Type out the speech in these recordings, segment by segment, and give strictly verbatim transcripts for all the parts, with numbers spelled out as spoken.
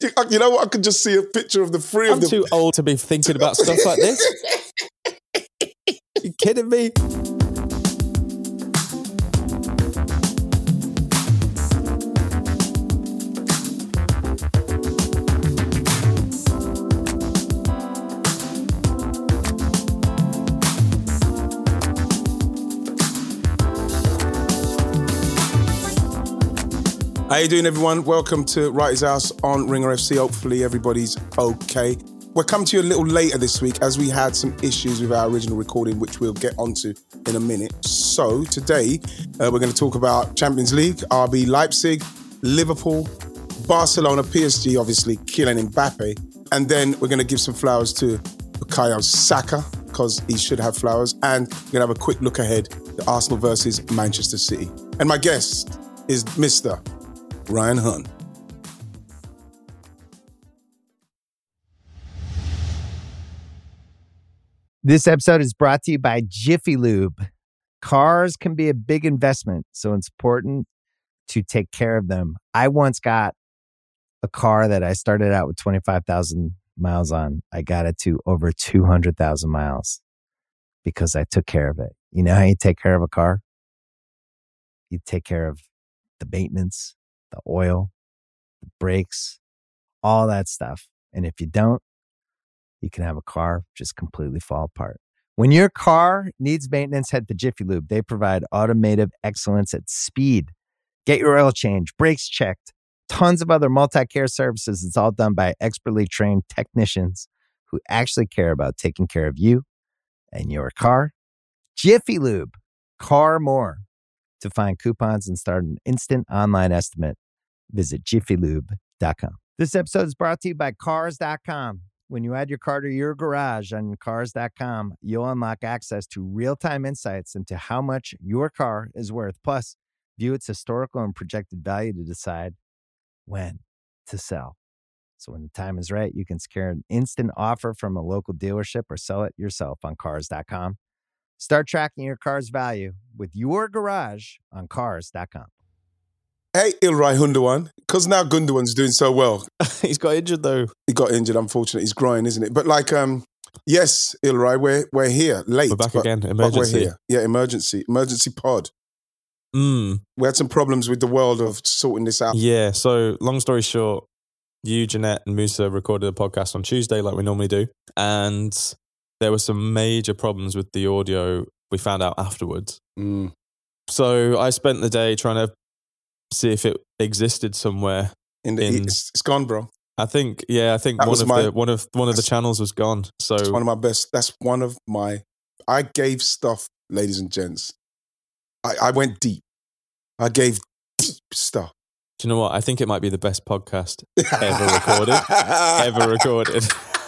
You, you know what? I could just see a picture of the three I'm of them. too old to be thinking about stuff like this. You kidding me? How you doing, everyone? Welcome to Wrighty's House on Ringer F C. Hopefully everybody's okay. We're coming to you a little later this week as we had some issues with our original recording, which we'll get onto in a minute. So today uh, we're going to talk about Champions League, R B Leipzig, Liverpool, Barcelona, P S G, obviously, Kylian Mbappe. And then we're going to give some flowers to Bukayo Saka because he should have flowers. And we're going to have a quick look ahead to Arsenal versus Manchester City. And my guest is Mister Ryan Hunn. This episode is brought to you by Jiffy Lube. Cars can be a big investment, so it's important to take care of them. I once got a car that I started out with twenty-five thousand miles on. I got it to over two hundred thousand miles because I took care of it. You know how you take care of a car? You take care of the maintenance, the oil, the brakes, all that stuff. And if you don't, you can have a car just completely fall apart. When your car needs maintenance, head to Jiffy Lube. They provide automotive excellence at speed. Get your oil change, brakes checked, tons of other multi-care services. It's all done by expertly trained technicians who actually care about taking care of you and your car. Jiffy Lube, car more. To find coupons and start an instant online estimate, visit jiffy lube dot com. This episode is brought to you by cars dot com. When you add your car to your garage on cars dot com, you'll unlock access to real-time insights into how much your car is worth. Plus, view its historical and projected value to decide when to sell. So when the time is right, you can secure an instant offer from a local dealership or sell it yourself on cars dot com. Start tracking your car's value with your garage on cars dot com. Hey, Ilray Gundogan, because now Gundogan's doing so well. He's got injured though. He got injured, unfortunately. He's groin, isn't it? But like, um, yes, Ilray, we're we're here late. We're back but, again. but Emergency. we're here. Yeah, emergency, emergency pod. Mm. We had some problems with the world of sorting this out. Yeah. So long story short, you, Jeanette, and Musa recorded a podcast on Tuesday, like we normally do, and there were some major problems with the audio. We found out afterwards. Mm. So I spent the day trying to see if it existed somewhere. In the, in, it's, it's gone, bro. I think, yeah, I think That one was of my- the one of one of the channels was gone. So It's one of my best. That's one of my. I gave stuff, ladies and gents. I, I went deep. I gave deep stuff. do you know what? I think it might be the best podcast ever recorded. ever recorded.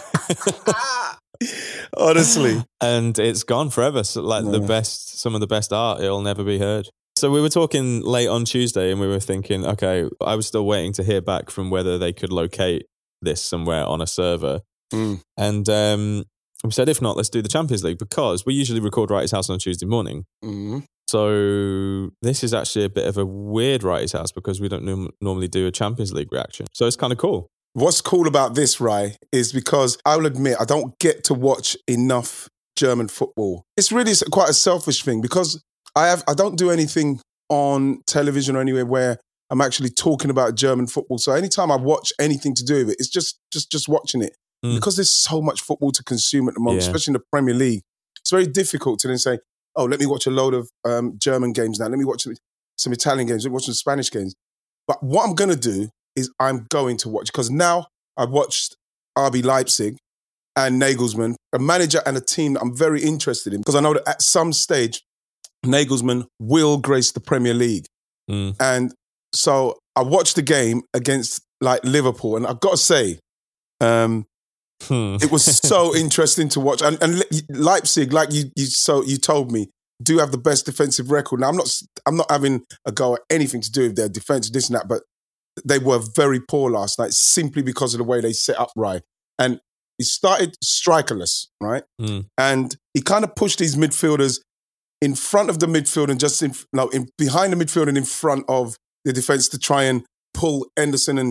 Honestly. And it's gone forever. So like No. the best, some of the best art, it'll never be heard. So we were talking late on Tuesday and we were thinking, okay, I was still waiting to hear back from whether they could locate this somewhere on a server. Mm. And um, we said, if not, let's do the Champions League, because we usually record Wrighty's House on Tuesday morning. Mm. So this is actually a bit of a weird Wrighty's House because we don't norm- normally do a Champions League reaction. So it's kind of cool. What's cool about this, Rai, is because I will admit I don't get to watch enough German football. It's really quite a selfish thing because I have I don't do anything on television or anywhere where I'm actually talking about German football. So anytime I watch anything to do with it, it's just just just watching it. Mm. Because there's so much football to consume at the moment, yeah. especially in the Premier League. It's very difficult to then say, oh, let me watch a load of um, German games now. Let me watch some, some Italian games. Let me watch some Spanish games. But what I'm going to do is I'm going to watch, because now I've watched R B Leipzig and Nagelsmann, a manager and a team that I'm very interested in, because I know that at some stage, Nagelsmann will grace the Premier League. Mm. And so I watched the game against like Liverpool, and I've got to say, um, hmm. it was so interesting to watch. And, and Leipzig, like you, you, so you told me, do have the best defensive record. Now I'm not, I'm not having a go at anything to do with their defense, this and that, but they were very poor last night simply because of the way they set up, right? And he started strikerless, right? Mm. And he kind of pushed these midfielders in front of the midfield and just in, no, in behind the midfield and in front of the defense to try and pull Henderson and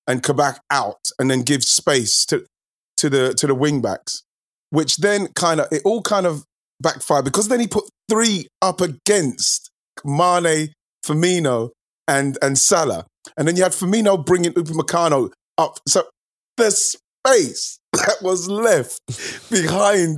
and Kabak out, and then give space to to the to the wing backs, which then kind of it all kind of backfired because then he put three up against Mane, Firmino, and and Salah, and then you had Firmino bringing Upamecano up. So the space that was left behind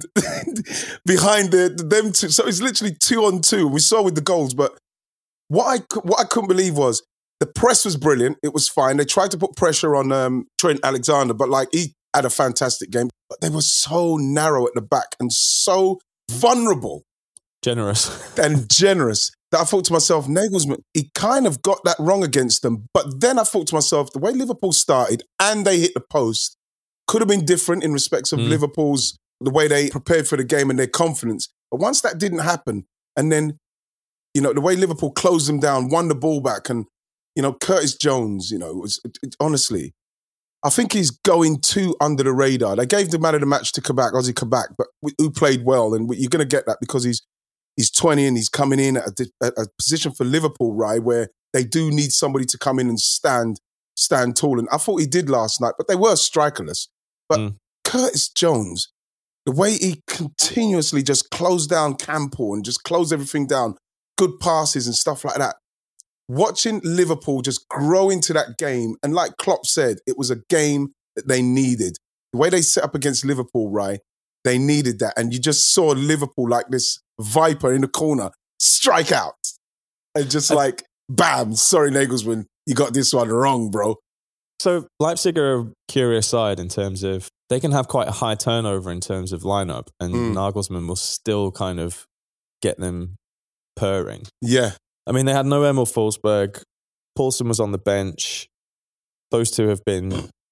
behind the, them two, so it's literally two on two. We saw with the goals, but what I what I couldn't believe was the press was brilliant. It was fine. They tried to put pressure on um, Trent Alexander, but like he had a fantastic game. But they were so narrow at the back and so vulnerable, generous, and generous that I thought to myself, Nagelsmann, he kind of got that wrong against them. But then I thought to myself, the way Liverpool started and they hit the post could have been different in respects of mm. Liverpool's, the way they prepared for the game and their confidence. But once that didn't happen, and then, you know, the way Liverpool closed them down, won the ball back, and, you know, Curtis Jones, you know, it was, it, it, honestly, I think he's going too under the radar. They gave the man of the match to Kabak, Ozzy Kabak, but who played well, and you're going to get that because he's he's twenty and he's coming in at a, at a position for Liverpool, right, where they do need somebody to come in and stand stand tall. And I thought he did last night, but they were strikerless. But mm. Curtis Jones, the way he continuously just closed down Campbell and just closed everything down, good passes and stuff like that. Watching Liverpool just grow into that game, and like Klopp said, it was a game that they needed. The way they set up against Liverpool, right, they needed that. And you just saw Liverpool like this viper in the corner, strike out. And just like, bam, sorry, Nagelsmann, you got this one wrong, bro. So Leipzig are a curious side in terms of they can have quite a high turnover in terms of lineup, and mm. Nagelsmann will still kind of get them purring. Yeah. I mean, they had no Emil Forsberg. Paulson was on the bench. Those two have been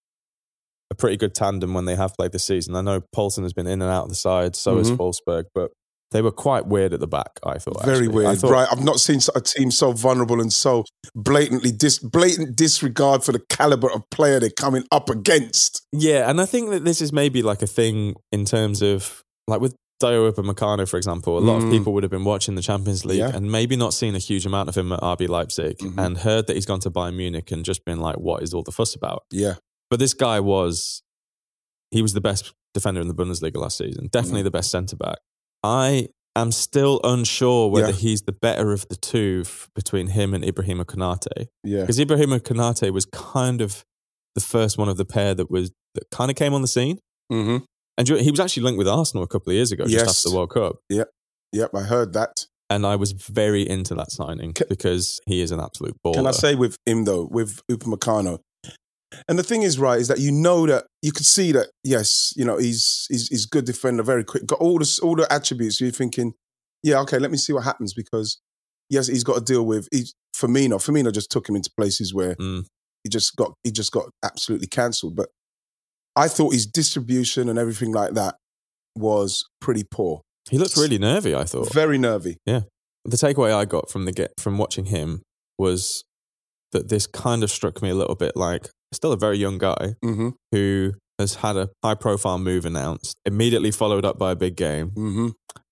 a pretty good tandem when they have played this season. I know Paulson has been in and out of the side, so mm-hmm. has Forsberg, but they were quite weird at the back, I thought. Very actually. weird, I thought, right? I've not seen a team so vulnerable and so blatantly dis- blatant disregard for the caliber of player they're coming up against. Yeah, and I think that this is maybe like a thing in terms of, like with Dayot Upamecano, for example, a lot mm. of people would have been watching the Champions League yeah. and maybe not seen a huge amount of him at R B Leipzig mm-hmm. and heard that he's gone to Bayern Munich and just been like, what is all the fuss about? Yeah. But this guy was, he was the best defender in the Bundesliga last season. Definitely mm. the best centre-back. I am still unsure whether yeah. he's the better of the two f- between him and Ibrahima Konate. Yeah. Because Ibrahima Konate was kind of the first one of the pair that was that kind of came on the scene. Mm-hmm. And he was actually linked with Arsenal a couple of years ago, just yes. after the World Cup. Yep, yep, I heard that. And I was very into that signing can, because he is an absolute baller. Can I say with him, though, with Upamecano, and the thing is, right, is that you know that, you could see that, yes, you know, he's he's, he's good defender, very quick, got all the, all the attributes. You're thinking, yeah, okay, let me see what happens because, yes, he's got to deal with he, Firmino. Firmino just took him into places where mm. he just got he just got absolutely cancelled. But I thought his distribution and everything like that was pretty poor. He looked really nervy, I thought. Very nervy. Yeah. The takeaway I got from the get from watching him was that this kind of struck me a little bit like still a very young guy mm-hmm. who has had a high-profile move announced, immediately followed up by a big game. Mm-hmm.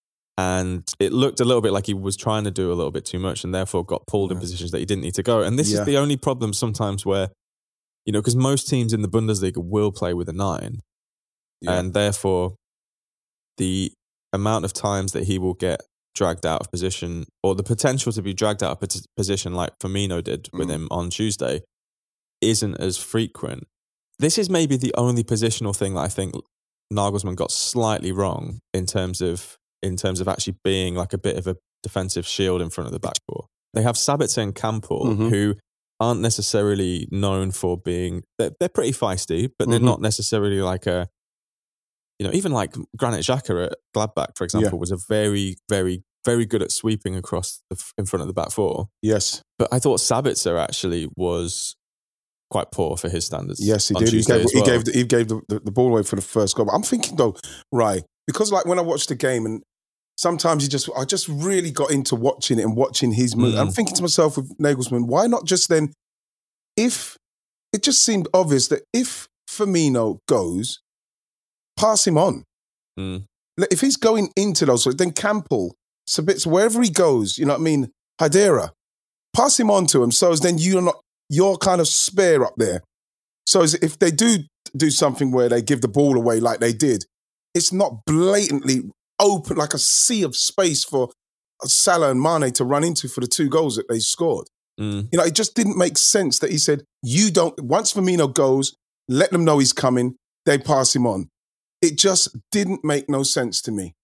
And it looked a little bit like he was trying to do a little bit too much and therefore got pulled yeah. in positions that he didn't need to go. And this yeah. is the only problem sometimes where, you know, because most teams in the Bundesliga will play with a nine. Yeah. And therefore, the amount of times that he will get dragged out of position or the potential to be dragged out of position like Firmino did with mm. him on Tuesday isn't as frequent. This is maybe the only positional thing that I think Nagelsmann got slightly wrong in terms of in terms of actually being like a bit of a defensive shield in front of the back four. They have Sabitzer and Campbell mm-hmm. who aren't necessarily known for being, they're, they're pretty feisty, but they're mm-hmm. not necessarily like a, you know, even like Granit Xhaka at Gladbach, for example, yeah. was a very, very, very good at sweeping across the, in front of the back four. Yes. But I thought Sabitzer actually was quite poor for his standards. Yes, he did. He gave, well. he gave, the, he gave the, the, the ball away for the first goal. But I'm thinking though, right, because like when I watched the game and sometimes you just, I just really got into watching it and watching his move. Mm. I'm thinking to myself with Nagelsmann, why not just then, if, it just seemed obvious that if Firmino goes, pass him on. Mm. If he's going into those, then Campbell, Sabitzer, wherever he goes, you know what I mean, Hadera, pass him on to him so as then you're not, you're kind of spare up there. So if they do do something where they give the ball away like they did, it's not blatantly open, like a sea of space for Salah and Mane to run into for the two goals that they scored. Mm. You know, it just didn't make sense that he said, you don't, once Firmino goes, let them know he's coming, they pass him on. It just didn't make no sense to me.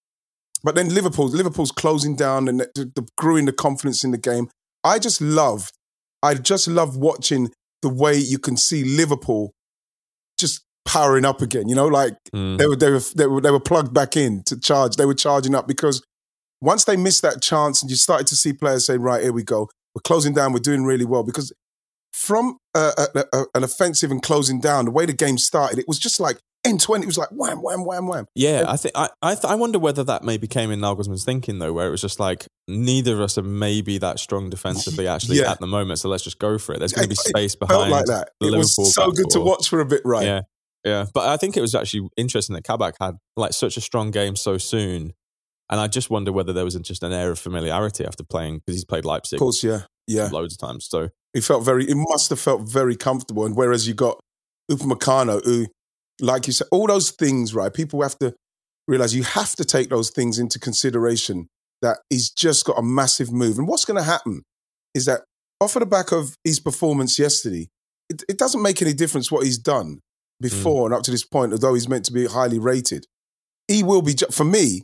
But then Liverpool, Liverpool's closing down and the, the, growing the confidence in the game. I just loved, I just love watching the way you can see Liverpool just powering up again. You know, like mm. they were, they were, they were, they were plugged back in to charge. They were charging up because once they missed that chance and you started to see players say, right, here we go. We're closing down. We're doing really well. Because from a, a, a, an offensive and closing down, the way the game started, it was just like end to end. It was like wham, wham, wham, wham. Yeah, and I think I I, th- I wonder whether that maybe came in Nagelsmann's thinking though, where it was just like neither of us are maybe that strong defensively actually yeah. at the moment. So let's just go for it. There's going to be space it behind. Felt like that. The it Liverpool was so good to four. watch for a bit, right? Yeah, yeah. But I think it was actually interesting that Kabak had like such a strong game so soon. And I just wonder whether there was just an air of familiarity after playing, because he's played Leipzig. Of course, yeah. Yeah. Loads of times. So he felt very, it must have felt very comfortable. And whereas you got Upamecano, who, like you said, all those things, right? People have to realize you have to take those things into consideration, that he's just got a massive move. And what's going to happen is that off of the back of his performance yesterday, it, it doesn't make any difference what he's done before mm. and up to this point, although he's meant to be highly rated. He will be, for me,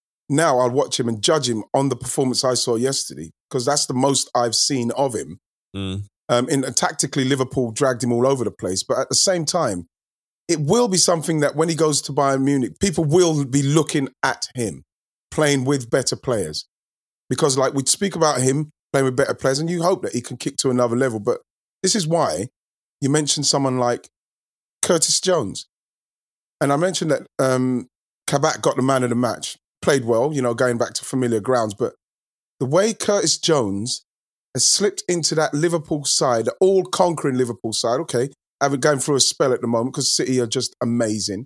now I'll watch him and judge him on the performance I saw yesterday, because that's the most I've seen of him. Mm. Um, and, and tactically, Liverpool dragged him all over the place. But at the same time, it will be something that when he goes to Bayern Munich, people will be looking at him playing with better players. Because like we speak about him playing with better players, and you hope that he can kick to another level. But this is why you mentioned someone like Curtis Jones. And I mentioned that um, Kabak got the man of the match. Played well, you know, going back to familiar grounds. But the way Curtis Jones has slipped into that Liverpool side, the all-conquering Liverpool side, okay, having going through a spell at the moment because City are just amazing,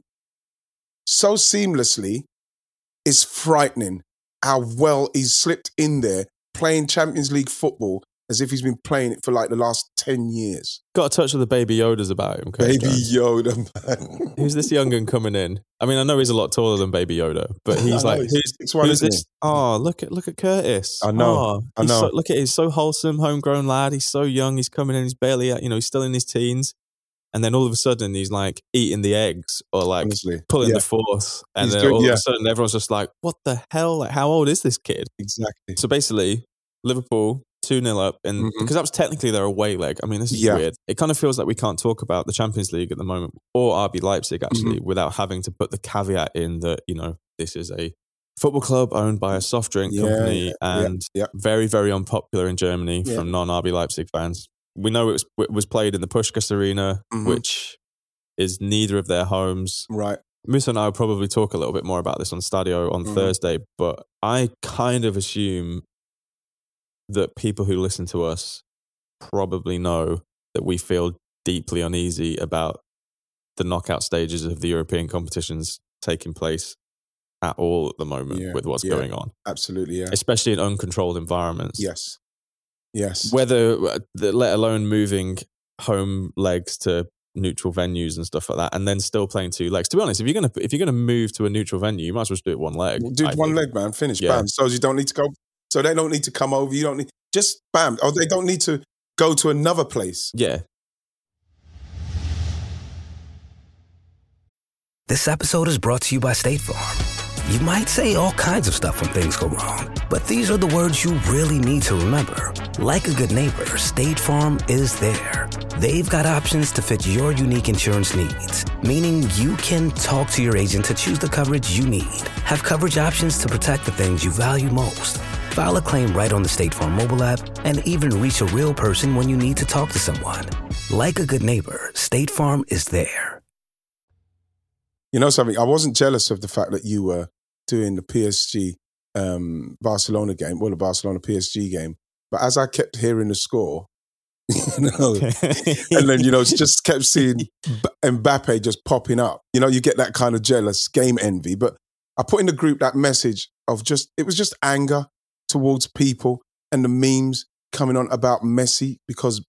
so seamlessly, is frightening how well he's slipped in there, playing Champions League football as if he's been playing it for like the last ten years. Got a touch of the Baby Yodas about him. Baby Yoda, man. Who's this young un coming in? I mean, I know he's a lot taller than Baby Yoda, but he's like, he's, who's, one, who's this? He? Oh, look at look at Curtis. I know. Oh, I know. So, look at he's so wholesome, homegrown lad. He's so young. He's coming in. He's barely, you know, he's still in his teens. And then all of a sudden, he's like eating the eggs or like Honestly, pulling yeah. the fourth. And he's then doing, all yeah. of a sudden, everyone's just like, what the hell? Like, how old is this kid? Exactly. So basically, Liverpool two nil up, and mm-hmm. because that was technically their away leg. I mean, this is yeah. weird. It kind of feels like we can't talk about the Champions League at the moment, or R B Leipzig actually, mm-hmm. without having to put the caveat in that, you know, this is a football club owned by a soft drink yeah, company yeah, and yeah, yeah. very, very unpopular in Germany yeah. from non-R B Leipzig fans. We know it was, it was played in the Puskás Arena, mm-hmm. which is neither of their homes. Right. Musa and I will probably talk a little bit more about this on Stadio on mm-hmm. Thursday, but I kind of assume that people who listen to us probably know that we feel deeply uneasy about the knockout stages of the European competitions taking place at all at the moment yeah, with what's yeah, going on. Absolutely, yeah. Especially in uncontrolled environments. Yes. Yes. Whether, let alone moving home legs to neutral venues and stuff like that, and then still playing two legs. To be honest, if you're gonna if you're gonna move to a neutral venue, you might as well just do it one leg. Do I one think. leg, man. Finish. Yeah. Bam. So you don't need to go. So they don't need to come over. You don't need just bam. Or they don't need to go to another place. Yeah. This episode is brought to you by State Farm. You might say all kinds of stuff when things go wrong, but these are the words you really need to remember. Like a good neighbor, State Farm is there. They've got options to fit your unique insurance needs, meaning you can talk to your agent to choose the coverage you need. Have coverage options to protect the things you value most. File a claim right on the State Farm mobile app and even reach a real person when you need to talk to someone. Like a good neighbor, State Farm is there. You know something? I wasn't jealous of the fact that you were doing the P S G um, Barcelona game, well, the Barcelona P S G game. But as I kept hearing the score, you know, and then, you know, just kept seeing Mbappe just popping up. You know, you get that kind of jealous game envy. But I put in the group that message of just, it was just anger towards people and the memes coming on about Messi because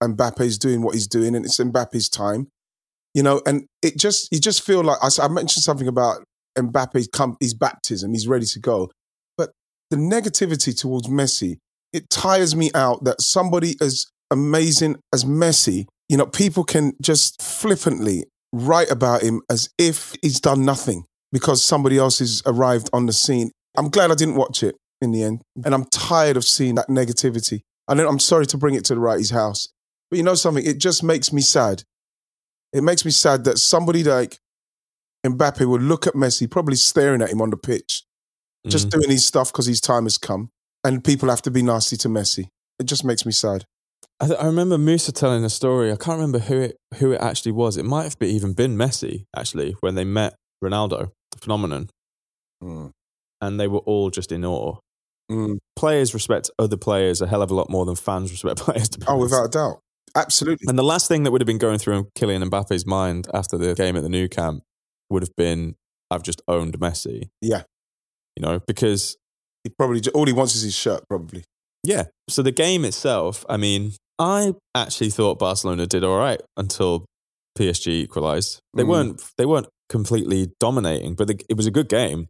Mbappe's doing what he's doing and it's Mbappe's time. You know, and it just, you just feel like, I, I mentioned something about Mbappe's come, his baptism, he's ready to go. But the negativity towards Messi, it tires me out that somebody as amazing as Messi, you know, people can just flippantly write about him as if he's done nothing because somebody else has arrived on the scene. I'm glad I didn't watch it in the end. And I'm tired of seeing that negativity. I know, I'm sorry to bring it to the righty's house. But you know something? It just makes me sad. It makes me sad that somebody like Mbappe would look at Messi, probably staring at him on the pitch, just mm-hmm. doing his stuff because his time has come, and people have to be nasty to Messi. It just makes me sad. I, th- I remember Musa telling a story. I can't remember who it who it actually was. It might have been, even been Messi, actually, when they met Ronaldo, the phenomenon. Mm. And they were all just in awe. Mm. Players respect other players a hell of a lot more than fans respect players. To oh, without a doubt. Absolutely. And the last thing that would have been going through Kylian Mbappe's mind after the game at the Nou Camp would have been, I've just owned Messi. Yeah. You know, because... He probably, all he wants is his shirt, probably. Yeah. So the game itself, I mean, I actually thought Barcelona did all right until P S G equalised. They mm. weren't They weren't completely dominating, but it was a good game.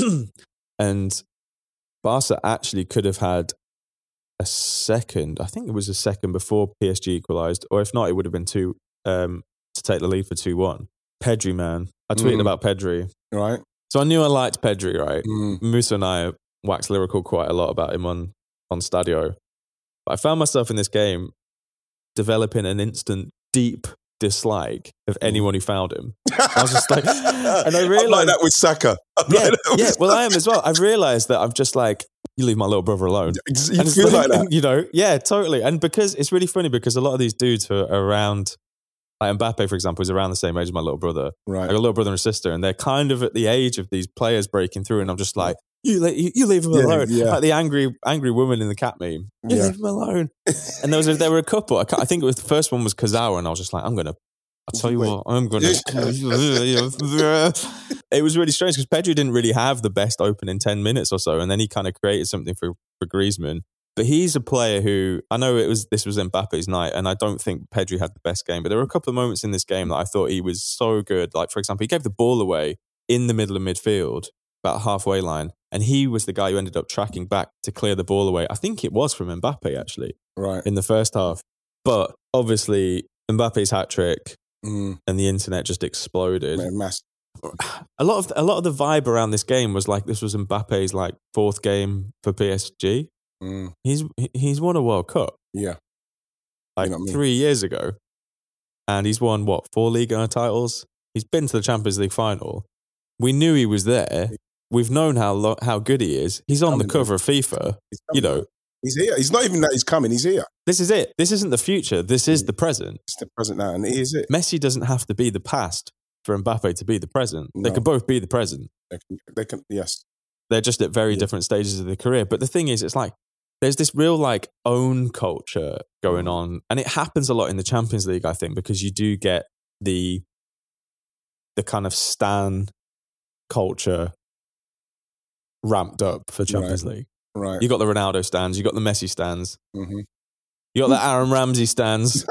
And Barca actually could have had a second, I think it was a second before P S G equalised, or if not, it would have been two um, to take the lead for two one. Pedri, man. I tweeted mm. about Pedri. Right. So I knew I liked Pedri, right? Mm. Musa and I waxed lyrical quite a lot about him on, on Stadio. But I found myself in this game developing an instant deep dislike of anyone who fouled him. I was just like, and I realised... I'm like that with Saka. Yeah, like yeah well, I am as well. I've realised that I'm just like, you leave my little brother alone. You and feel like, like that? You know, yeah, totally. And because it's really funny because a lot of these dudes who are around, like Mbappe, for example, is around the same age as my little brother. Right. I got a little brother and sister, and they're kind of at the age of these players breaking through, and I'm just like, you, you, you leave him yeah, alone. Yeah. Like the angry angry woman in the cat meme. You yeah. leave him alone. And there was a, there were a couple. I, I think it was the first one was Kazawa, and I was just like, I'm going to, I'll tell you Wait. what, I'm going to. It was really strange because Pedri didn't really have the best opening ten minutes or so, and then he kind of created something for, for Griezmann. But he's a player who, I know it was this was Mbappe's night, and I don't think Pedri had the best game, but there were a couple of moments in this game that I thought he was so good. Like, for example, he gave the ball away in the middle of midfield, about halfway line, and he was the guy who ended up tracking back to clear the ball away. I think it was from Mbappe, actually, right in the first half. But obviously, Mbappe's hat-trick mm. and the internet just exploded. Man, mass- a lot of a lot of the vibe around this game was like this was Mbappe's like fourth game for P S G. Mm. He's he's won a World Cup. Yeah. Like you know three years ago. And he's won, what, four Ligue one titles? He's been to the Champions League final. We knew he was there. We've known how lo- how good he is. He's on coming the cover of FIFA. You know. He's here. He's not even that he's coming. He's here. This is it. This isn't the future. This is the present. It's the present now, and it is it. Messi doesn't have to be the past for Mbappe to be the present. No. They can both be the present. They can, they can yes. They're just at very yeah. different stages of their career. But the thing is, it's like, there's this real like own culture going on, and it happens a lot in the Champions League, I think, because you do get the the kind of stan culture ramped up for Champions right. League. Right. You got the Ronaldo stands, you got the Messi stands, mm-hmm. you got the Aaron Ramsey stands,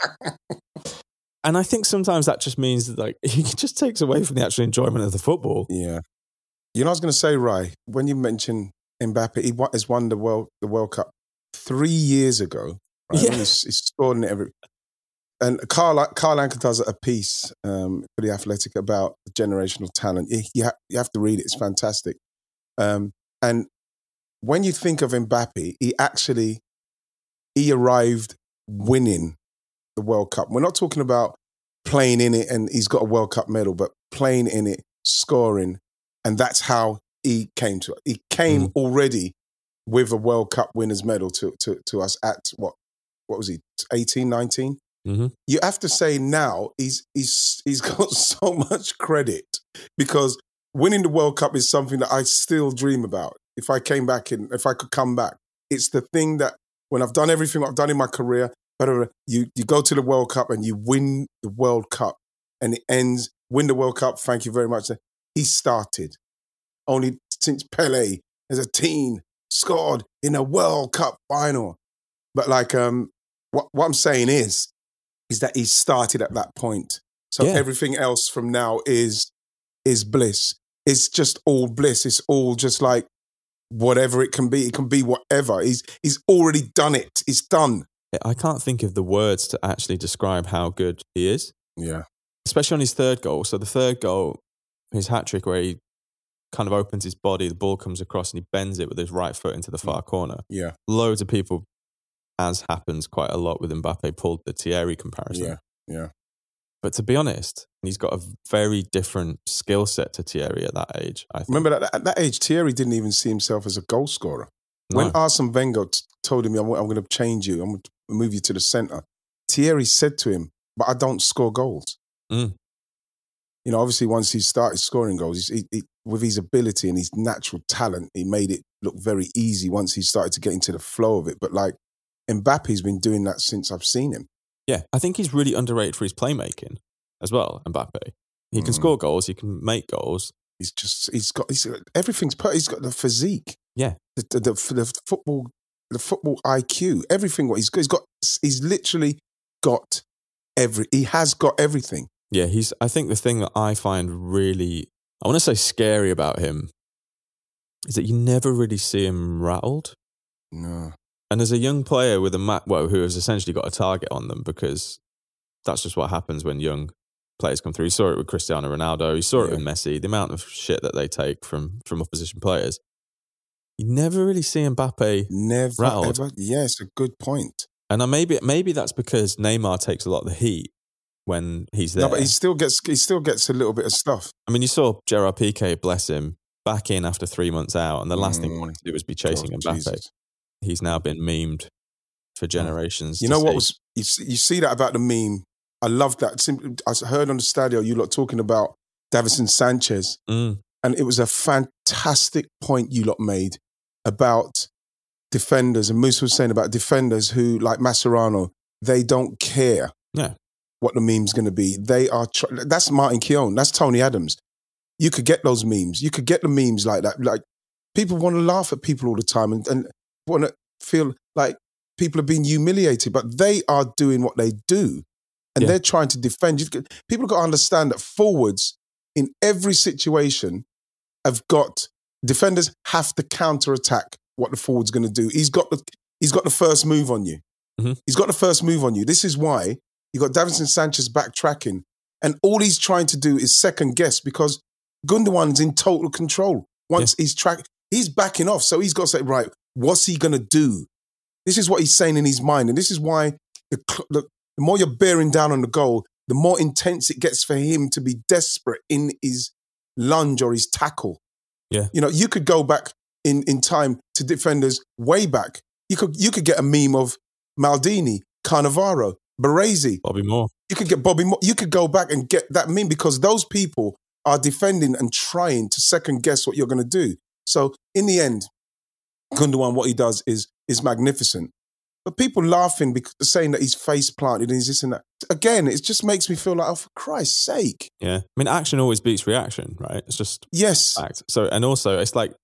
and I think sometimes that just means that like it just takes away from the actual enjoyment of the football. Yeah, you know, I was going to say, Rai, when you mentioned Mbappe, he has won the World the World Cup three years ago. Right? Yeah. He's, he's scored in it every. And Carl Carl Anka does a piece um, for The Athletic about generational talent. You, you, ha- you have to read it; it's fantastic. Um, and when you think of Mbappe, he actually he arrived winning the World Cup. We're not talking about playing in it and he's got a World Cup medal, but playing in it, scoring, and that's how he came to it. He came mm. already with a World Cup winners medal to, to, to us at what, what was he, eighteen, nineteen? Mm-hmm. You have to say now he's, he's, he's got so much credit because winning the World Cup is something that I still dream about. If I came back in, if I could come back, it's the thing that when I've done everything I've done in my career, you, you go to the World Cup and you win the World Cup and it ends, win the World Cup, thank you very much. He started. Only since Pelé as a teen scored in a World Cup final. But like, um, what, what I'm saying is, is that he started at that point. So Yeah. everything else from now is is bliss. It's just all bliss. It's all just like whatever it can be. It can be whatever. He's he's already done it. It's done. I can't think of the words to actually describe how good he is, Yeah. especially on his third goal. So the third goal, his hat-trick where he kind of opens his body, the ball comes across and he bends it with his right foot into the far corner. Yeah. Loads of people, as happens quite a lot with Mbappe, pulled the Thierry comparison. Yeah. Yeah. But to be honest, he's got a very different skill set to Thierry at that age, I think. Remember that at that age, Thierry didn't even see himself as a goal scorer. No. When Arsene Wenger t- told him, I'm, I'm going to change you, I'm going to move you to the centre, Thierry said to him, but I don't score goals. Mm. You know, obviously once he started scoring goals, he, he, with his ability and his natural talent, he made it look very easy once he started to get into the flow of it. But like Mbappe's been doing that since I've seen him. Yeah, I think he's really underrated for his playmaking as well, Mbappe. He can Mm. score goals, he can make goals. He's just, he's got, he's, everything's, per- he's got the physique. Yeah. The, the, the, the football, the football I Q, everything. What he's got, he's got, he's literally got every, he has got everything. Yeah, he's. I think the thing that I find really, I want to say scary about him is that you never really see him rattled. No. And as a young player with a ma- well, who has essentially got a target on them, because that's just what happens when young players come through. You saw it with Cristiano Ronaldo. You saw it Yeah. with Messi. The amount of shit that they take from from opposition players. You never really see Mbappe Never, rattled. ever. Yeah, it's a good point. And I maybe maybe that's because Neymar takes a lot of the heat when he's there. No, but he still gets, he still gets a little bit of stuff. I mean, you saw Gerard Piqué, bless him, back in after three months out, and the last thing he Mm. wanted to do was be chasing God, Mbappe. Jesus. He's now been memed for generations. You to know what see. was, you see, you see that about the meme. I love that. Simply, I heard on the Stadio, you lot talking about Davinson Sanchez, Mm, and it was a fantastic point you lot made about defenders, and Musa was saying about defenders who, like Mascherano, they don't care yeah, what the meme's going to be. They are, tr- that's Martin Keown, that's Tony Adams. You could get those memes. You could get the memes like that. Like, people want to laugh at people all the time and, and want to feel like people are being humiliated, but they are doing what they do. And Yeah. they're trying to defend. You People have got to understand that forwards in every situation have got, defenders have to counterattack what the forward's going to do. He's got the, he's got the first move on you. Mhm. He's got the first move on you. This is why you got Davinson Sanchez backtracking, and all he's trying to do is second guess, because Gundogan's in total control. Once he's track, he's backing off. So he's got to say, right, what's he going to do? This is what he's saying in his mind. And this is why the, the, the more you're bearing down on the goal, the more intense it gets for him to be desperate in his lunge or his tackle. Yeah. You know, you could go back in, in time to defenders way back. You could you could get a meme of Maldini, Cannavaro, Baresi. Bobby Moore. You could get Bobby Moore. You could go back and get that meme, because those people are defending and trying to second guess what you're going to do. So in the end, Gundogan, what he does is is magnificent. But people laughing because saying that he's face planted and he's this and that. Again, it just makes me feel like, oh, for Christ's sake. Yeah, I mean, action always beats reaction, right? It's just Yes. fact. So, and also, it's like,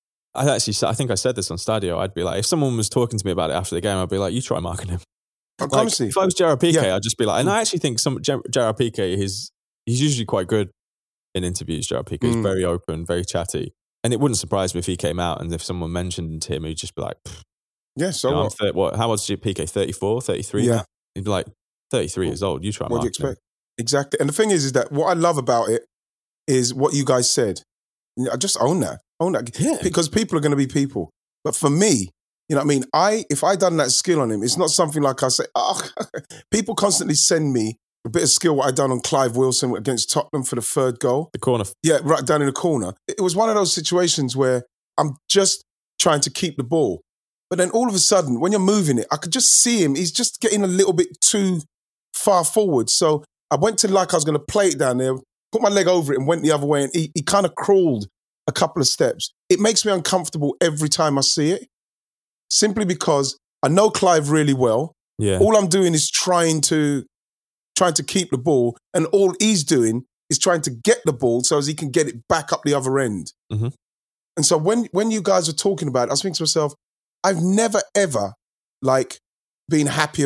I actually, I think I said this on Stadio. I'd be like, if someone was talking to me about it after the game, I'd be like, you try marking him. Like, Honestly. if I was Gerard Piqué, Yeah. I'd just be like, and I actually think some Ger- Gerard Piqué, he's he's usually quite good in interviews. Gerard Piqué is Mm. very open, very chatty, and it wouldn't surprise me if he came out and if someone mentioned him, he'd just be like, Yeah, so you know, I'm what? thir- what? How old's Piqué? thirty-four, thirty-three Yeah. now? He'd be like, thirty-three years old. You try What do you marking him. expect? Exactly. And the thing is, is that what I love about it is what you guys said. I just own that. Own that. Yeah. Because people are going to be people. But for me, you know what I mean? I if I done that skill on him, it's not something like I say, oh, people constantly send me a bit of skill what I done on Clive Wilson against Tottenham for the third goal. The corner. Yeah, right down in the corner. It was one of those situations where I'm just trying to keep the ball. But then all of a sudden, when you're moving it, I could just see him. He's just getting a little bit too far forward. So I went to like I was going to play it down there, put my leg over it and went the other way. And he, he kind of crawled a couple of steps. It makes me uncomfortable every time I see it, simply because I know Clive really well. Yeah. All I'm doing is trying to trying to keep the ball, and all he's doing is trying to get the ball so as he can get it back up the other end. Mm-hmm. And so when when you guys were talking about it, I was thinking to myself, I've never ever like been happy about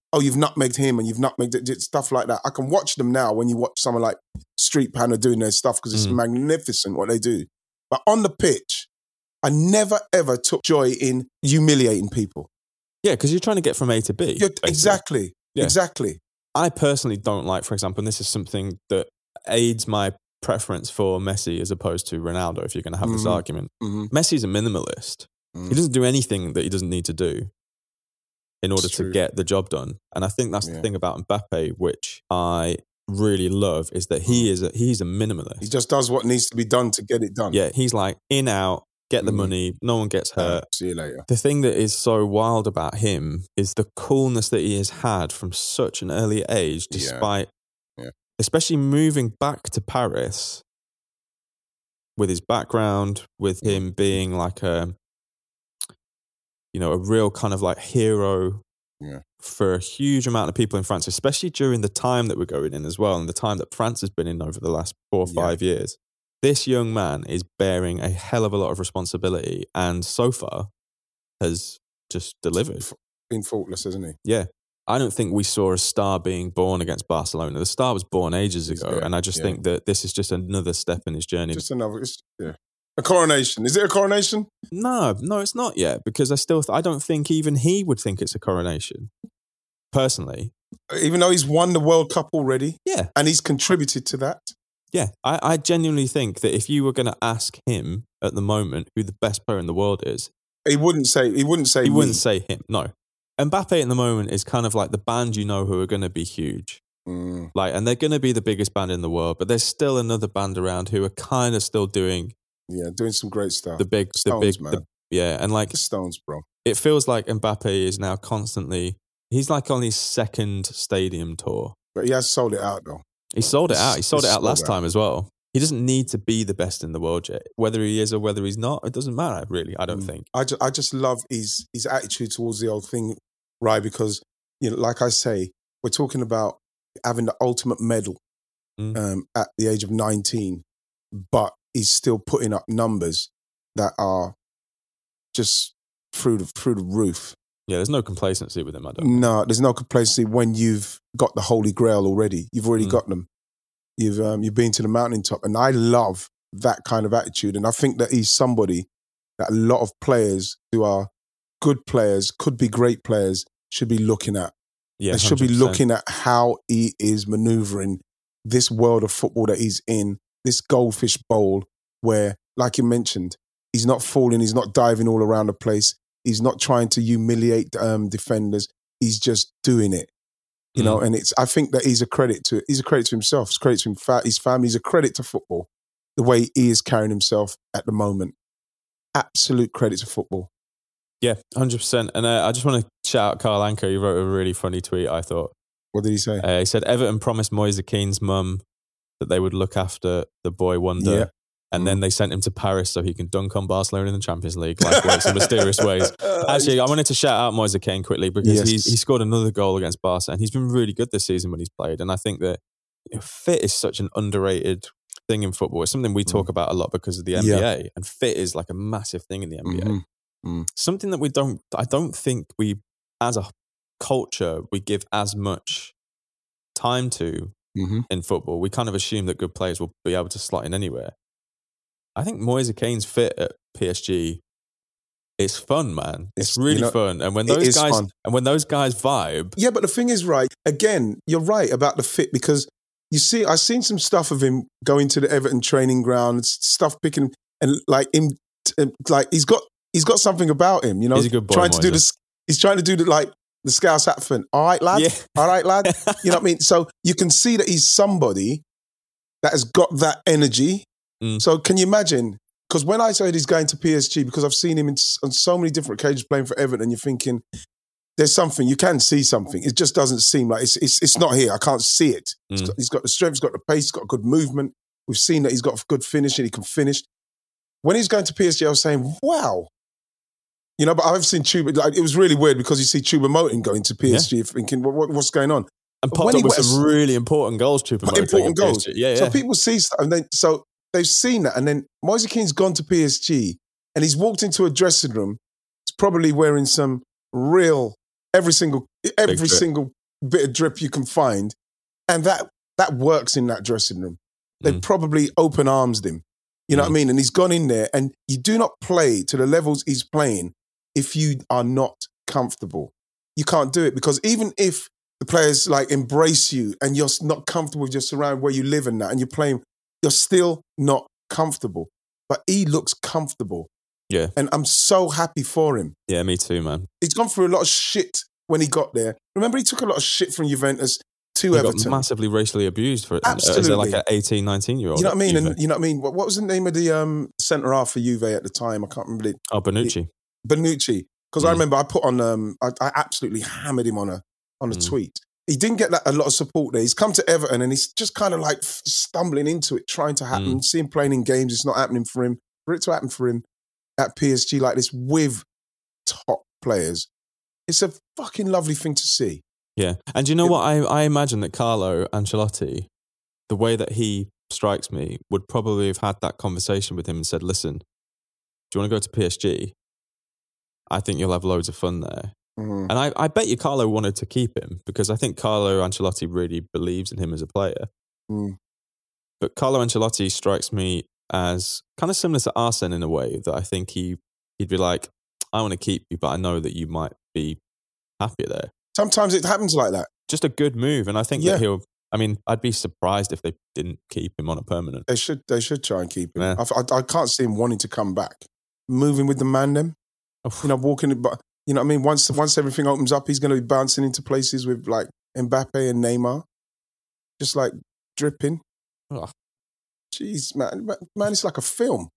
oh, you've nutmegged him and you've nutmegged it, stuff like that. I can watch them now when you watch someone like Street Panda doing their stuff because it's mm. magnificent what they do. But on the pitch, I never, ever took joy in humiliating people. Yeah, because you're trying to get from A to B. You're, exactly, yeah. exactly. I personally don't like, for example, and this is something that aids my preference for Messi as opposed to Ronaldo, if you're going to have mm-hmm. this argument. Mm-hmm. Messi's a minimalist. Mm. He doesn't do anything that he doesn't need to do in order to get the job done. And I think that's yeah. the thing about Mbappe, which I really love, is that he is a, he's a minimalist. He just does what needs to be done to get it done. Yeah, he's like in, out, get the mm. money, no one gets hurt. See you later. The thing that is so wild about him is the coolness that he has had from such an early age, despite, yeah. Yeah. especially moving back to Paris with his background, with yeah. him being like a, you know, a real kind of like hero yeah. for a huge amount of people in France, especially during the time that we're going in as well, and the time that France has been in over the last four or five yeah. years. This young man is bearing a hell of a lot of responsibility and so far has just delivered. Been faultless, isn't he? Yeah. I don't think we saw a star being born against Barcelona. The star was born ages ago, yeah, and I just yeah. think that this is just another step in his journey. Just another, yeah. A coronation. Is it a coronation? No, no, it's not yet, because I still, th- I don't think even he would think it's a coronation, personally. Even though he's won the World Cup already? Yeah. And he's contributed to that? Yeah. I, I genuinely think that if you were going to ask him at the moment who the best player in the world is, he wouldn't say, he wouldn't say, he me. wouldn't say him. No. Mbappe at the moment is kind of like the band you know who are going to be huge. Mm. Like, and they're going to be the biggest band in the world, but there's still another band around who are kind of still doing Yeah, doing some great stuff. The big, Stones, the big, man. The, yeah, and like the Stones, bro. It feels like Mbappe is now constantly. He's like on his second stadium tour, but he has sold it out though. He sold it out. He sold it out last time as well. He doesn't need to be the best in the world yet. Whether he is or whether he's not, it doesn't matter really. I don't mm. think. I just, I just love his his attitude towards the whole thing, right? Because you know, like I say, we're talking about having the ultimate medal mm. um, at the age of nineteen, but he's still putting up numbers that are just through the through the roof. Yeah, there's no complacency with him, I don't No, there's no complacency when you've got the Holy Grail already. You've already mm. got them. You've um, you've been to the mountaintop. And I love that kind of attitude. And I think that he's somebody that a lot of players who are good players, could be great players, should be looking at. Yeah, they should be looking at how he is manoeuvring this world of football that he's in, this goldfish bowl where, like you mentioned, he's not falling, he's not diving all around the place. He's not trying to humiliate um, defenders. He's just doing it, you mm. know. And it's. I think that he's a credit to. He's a credit to himself. He's a credit to him, his family. He's a credit to football. The way he is carrying himself at the moment, absolute credit to football. Yeah, one hundred percent. And uh, I just want to shout out Carl Anker. He wrote a really funny tweet, I thought. What did he say? Uh, he said Everton promised Moise Keane's mum that they would look after the boy wonder. Yeah. And mm. then they sent him to Paris so he can dunk on Barcelona in the Champions League, like in some mysterious ways. Actually, I wanted to shout out Moise Keane quickly because yes. he's, he scored another goal against Barca, and he's been really good this season when he's played. And I think that you know, fit is such an underrated thing in football. It's something we mm. talk about a lot because of the N B A, yeah. and fit is like a massive thing in the N B A. Mm-hmm. Mm. Something that we don't, I don't think we, as a culture, we give as much time to mm-hmm. in football. We kind of assume that good players will be able to slot in anywhere. I think Moise Keane's fit at P S G. It's fun, man. It's, it's really you know, fun. And when those guys fun. and when those guys vibe. Yeah, but the thing is, right, again, you're right about the fit because you see, I've seen some stuff of him going to the Everton training ground, stuff picking and like him like he's got he's got something about him, you know. He's a good boy, trying Moise. to do this he's trying to do the like the Scouse hat thing. All right, lad. Yeah. All right, lad. You know what I mean? So you can see that he's somebody that has got that energy. Mm. So can you imagine? Because when I said he's going to P S G, because I've seen him in, on so many different occasions playing for Everton, you're thinking there's something, you can see something. It just doesn't seem like it's it's, it's not here. I can't see it. Mm. He's, got, he's got the strength, he's got the pace, he's got good movement. We've seen that he's got good finishing, he can finish. When he's going to P S G, I was saying, wow. You know, but I've seen Chuba, like, it was really weird because you see Choupo-Moting going to P S G, yeah. thinking, what, what, what's going on? And popped up with some really important goals, Choupo-Moting. Important goals. Yeah, yeah. So people see stuff, and then, so they've seen that, and then Moise Keane's gone to P S G, and he's walked into a dressing room. He's probably wearing some real, every single, every single bit of drip you can find. And that that works in that dressing room. They mm. probably open arms him. You know mm. what I mean? And he's gone in there, and you do not play to the levels he's playing if you are not comfortable. You can't do it, because even if the players like embrace you and you're not comfortable with your surroundings where you live and that, and you're playing, you're still not comfortable. But he looks comfortable. Yeah. And I'm so happy for him. Yeah, me too, man. He's gone through a lot of shit when he got there. Remember, he took a lot of shit from Juventus to he Everton. Got massively racially abused for it. Absolutely. As like an eighteen, nineteen-year-old. You know what I mean? And you know what I mean? What, what was the name of the um, centre-half for Juve at the time? I can't remember it. Oh, Bonucci. Bonucci. Because mm. I remember I put on, um, I, I absolutely hammered him on a on a mm. tweet. He didn't get that, a lot of support there. He's come to Everton and he's just kind of like stumbling into it, trying to happen. Mm. See him playing in games, it's not happening for him. For it to happen for him at P S G like this with top players, it's a fucking lovely thing to see. Yeah. And you know it, what? I, I imagine that Carlo Ancelotti, the way that he strikes me, would probably have had that conversation with him and said, listen, do you want to go to P S G? I think you'll have loads of fun there. Mm-hmm. And I, I bet you Carlo wanted to keep him, because I think Carlo Ancelotti really believes in him as a player. Mm. But Carlo Ancelotti strikes me as kind of similar to Arsene in a way, that I think he, he'd be like, I want to keep you, but I know that you might be happier there. Sometimes it happens like that. Just a good move. And I think yeah. that he'll, I mean, I'd be surprised if they didn't keep him on a permanent. They should They should try and keep him. Yeah. I, I, I can't see him wanting to come back. Moving with the man then. Oof. You know, walking, but you know what I mean? Once, once everything opens up, he's going to be bouncing into places with like Mbappe and Neymar. Just like dripping. Ugh. Jeez, man. Man, it's like a film.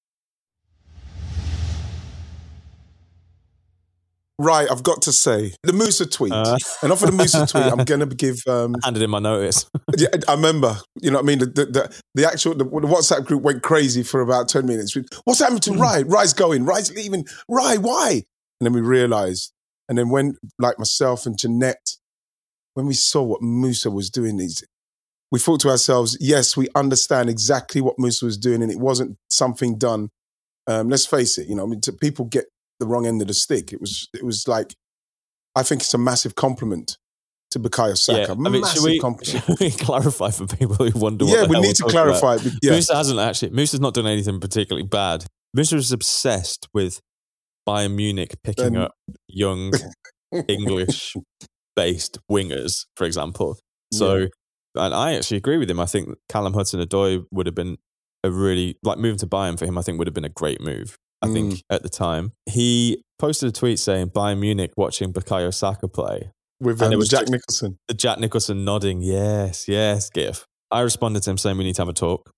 Right, I've got to say, the Musa tweet. Uh. And off of the Musa tweet, I'm going to give... Um, I handed in my notice. yeah, I remember. You know what I mean? The, the, the, the actual, the, the WhatsApp group went crazy for about ten minutes. What's happened to Rai? Rai's going. Rai's leaving. Rai, why? And then we realised. And then when, like myself and Jeanette, when we saw what Musa was doing, these, we thought to ourselves, yes, we understand exactly what Musa was doing, and it wasn't something done. Um, let's face it, you know, I mean, to, people get the wrong end of the stick. It was, it was like, I think it's a massive compliment to Bukayo Saka. Yeah, I mean, massive should we, compliment. Should we clarify for people who wonder what Yeah, the we hell need to we're clarify. About? Yeah. Musa hasn't actually, Musa's not done anything particularly bad. Musa is obsessed with Bayern Munich picking um, up young English-based wingers, for example. So, yeah. And I actually agree with him. I think Callum Hudson-Odoi would have been a really, like moving to Bayern for him, I think would have been a great move. I mm. think at the time. He posted a tweet saying Bayern Munich watching Bukayo Saka play. With um, it was Jack Nicholson. The Jack Nicholson nodding, yes, yes, gif. I responded to him saying we need to have a talk.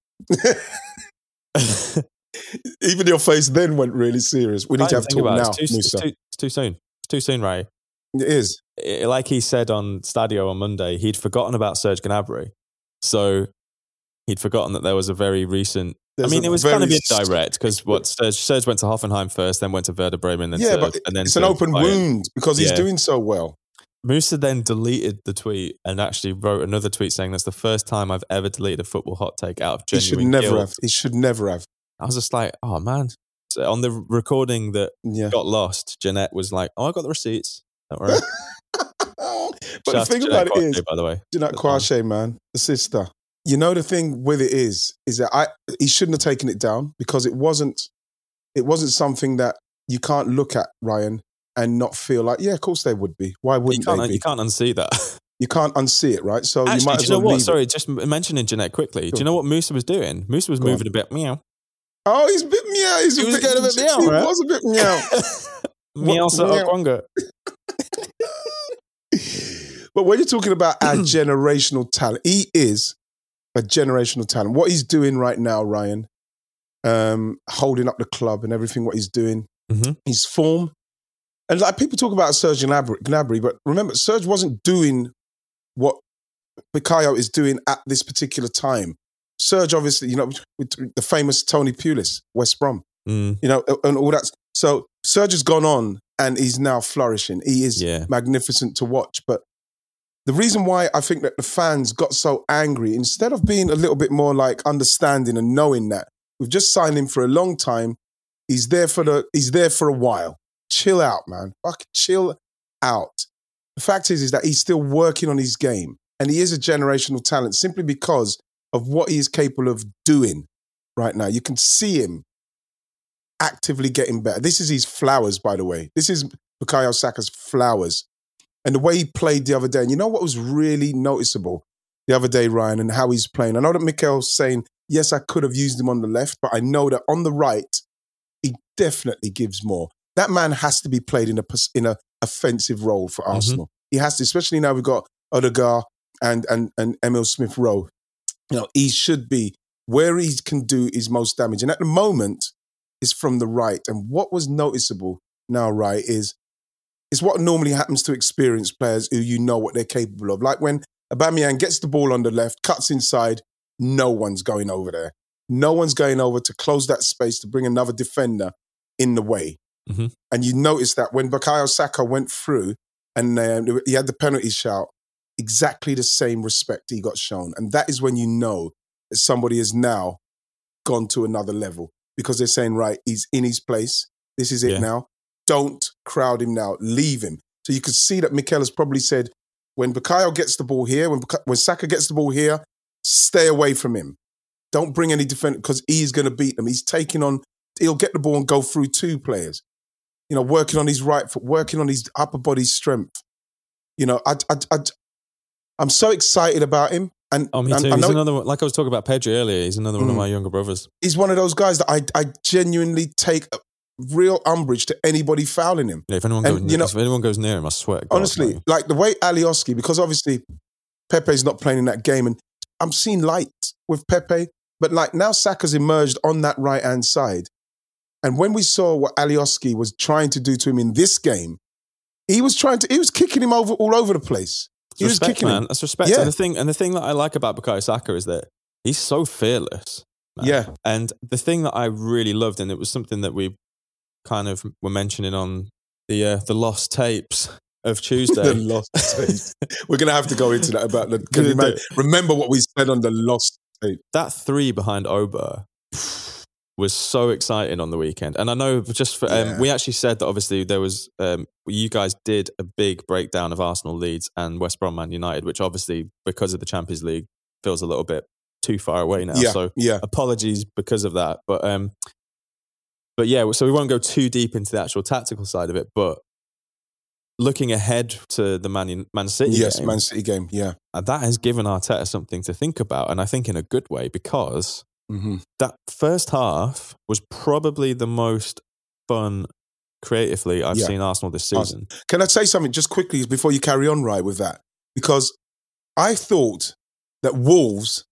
Even your face then went really serious. We need to have a talk now, it. It's, too, it's, too, it's too soon. It's too soon, Ray. It is. It, like he said on Stadio on Monday, he'd forgotten about Serge Gnabry. So he'd forgotten that there was a very recent... There's I mean, it was kind of indirect because what Serge, Serge went to Hoffenheim first, then went to Werder Bremen, then yeah, Serge, but and then it's an open wound because he's yeah. doing so well. Musa then deleted the tweet and actually wrote another tweet saying that's the first time I've ever deleted a football hot take out of genuine He should never guilt. have. He should never have. I was just like, oh man. So on the recording that yeah. got lost, Jeanette was like, oh, I got the receipts. Don't worry. But the thing about it is, by the way, Jeanette Kouache, man, the sister. You know, the thing with it is, is that I he shouldn't have taken it down because it wasn't, it wasn't something that you can't look at, Ryan, and not feel like, yeah, of course they would be. Why wouldn't you they be? You can't unsee that. You can't unsee it, right? So Actually, you might do as you know well what? leave Sorry, it. just mentioning Jeanette quickly. Sure. Do you know what Musa was doing? Musa was Go moving on. a bit meow. Oh, he's a bit meow. He's he a was bit, getting a bit meow, he right? was a bit meow. Meow so Okwonga. But when you're talking about our generational talent, he is a generational talent. What he's doing right now, Ryan, um, holding up the club and everything, what he's doing, mm-hmm. his form. And like people talk about Serge Gnabry, but remember, Serge wasn't doing what Bukayo is doing at this particular time. Serge, obviously, you know, with the famous Tony Pulis, West Brom, mm. you know, and all that. So Serge has gone on and he's now flourishing. He is yeah. magnificent to watch. But the reason why I think that the fans got so angry, instead of being a little bit more like understanding and knowing that we've just signed him for a long time, he's there for the, he's there for a while. Chill out, man. Fucking chill out. The fact is, is that he's still working on his game. And he is a generational talent simply because of what he is capable of doing right now. You can see him actively getting better. This is his flowers, by the way. This is Bukayo Saka's flowers. And the way he played the other day. And you know what was really noticeable the other day, Ryan, and how he's playing? I know that Mikel's saying, yes, I could have used him on the left, but I know that on the right, he definitely gives more. That man has to be played in a in a offensive role for Arsenal. Mm-hmm. He has to, especially now we've got Odegaard and, and, and Emil Smith-Rowe. You know, he should be where he can do his most damage. And at the moment, it's from the right. And what was noticeable now, right, is it's what normally happens to experienced players who you know what they're capable of. Like when Aubameyang gets the ball on the left, cuts inside, no one's going over there. No one's going over to close that space to bring another defender in the way. Mm-hmm. And you notice that when Bukayo Saka went through and uh, he had the penalty shout, exactly the same respect he got shown. And that is when you know that somebody has now gone to another level because they're saying, right, he's in his place. This is it yeah. now. Don't crowd him now. Leave him. So you could see that Mikel has probably said, when Bukayo gets the ball here, when, when Saka gets the ball here, stay away from him. Don't bring any defender because he's going to beat them. He's taking on, he'll get the ball and go through two players. You know, working on his right foot, working on his upper body strength. You know, I, I, I, I'm so excited about him. And, oh, me too. And he's another one, like I was talking about Pedri earlier, he's another mm, one of my younger brothers. He's one of those guys that I, I genuinely take real umbrage to anybody fouling him. Yeah, if anyone, and, goes, you know, if anyone goes near him, I swear to God, honestly, like, like the way Alioski, because obviously Pepe's not playing in that game, and I'm seeing light with Pepe, but like now Saka's emerged on that right-hand side. And when we saw what Alioski was trying to do to him in this game, he was trying to, he was kicking him over all over the place. He respect, was kicking man. him. That's respect. Yeah. And the thing, and the thing that I like about Bukayo Saka is that he's so fearless. Man. Yeah. And the thing that I really loved, and it was something that we kind of were mentioning on the uh, the lost tapes of Tuesday. The lost tapes. We're going to have to go into that about the. Can you man, remember what we said on the lost tape? That three behind Oba was so exciting on the weekend. And I know just for, um, yeah. we actually said that obviously there was, um, you guys did a big breakdown of Arsenal, Leeds and West Brom Man United, which obviously because of the Champions League feels a little bit too far away now. Yeah, so yeah. apologies because of that. But, um, but yeah, so we won't go too deep into the actual tactical side of it, but looking ahead to the Man, Man City yes, game. Man City game, yeah. That has given Arteta something to think about. And I think in a good way because mm-hmm. that first half was probably the most fun creatively I've yeah. seen Arsenal this season. Can I say something just quickly before you carry on, right, with that? Because I thought that Wolves,